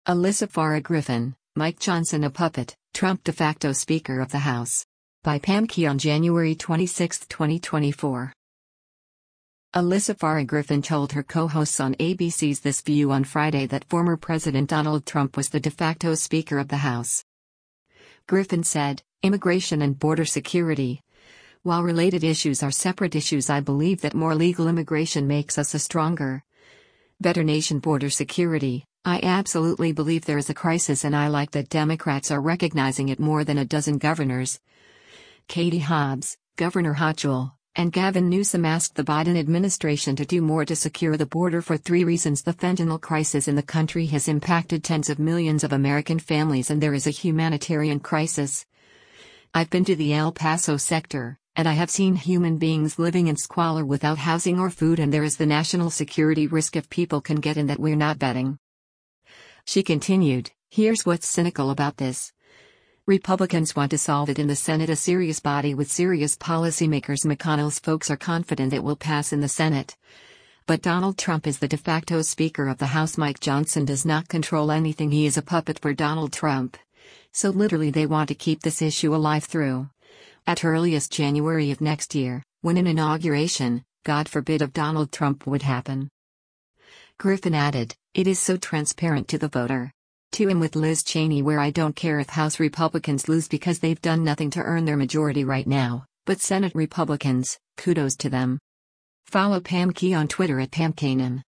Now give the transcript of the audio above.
Alyssa Farah Griffin, Mike Johnson a puppet, Trump de facto Speaker of the House. By Pam Key on January 26, 2024. Alyssa Farah Griffin told her co-hosts on ABC's This View on Friday that former President Donald Trump was the de facto Speaker of the House. Griffin said, "Immigration and border security. While related issues are separate issues, I believe that more legal immigration makes us a stronger, better nation. Border security, I absolutely believe there is a crisis, and I like that Democrats are recognizing it more than a dozen governors, Katie Hobbs, Governor Hochul, and Gavin Newsom asked the Biden administration to do more to secure the border for 3 reasons. The fentanyl crisis in the country has impacted tens of millions of American families, and there is a humanitarian crisis. I've been to the El Paso sector, and I have seen human beings living in squalor without housing or food, and there is the national security risk if people can get in that we're not betting." She continued, "Here's what's cynical about this. Republicans want to solve it in the Senate, a serious body with serious policymakers. McConnell's folks are confident it will pass in the Senate. But Donald Trump is the de facto Speaker of the House. Mike Johnson does not control anything. He is a puppet for Donald Trump. So literally they want to keep this issue alive through at earliest January of next year, when an inauguration, God forbid, of Donald Trump would happen." Griffin added, "It is so transparent to the voter. To him with Liz Cheney, where I don't care if House Republicans lose because they've done nothing to earn their majority right now, but Senate Republicans, kudos to them." Follow Pam Key on Twitter at PamKanan.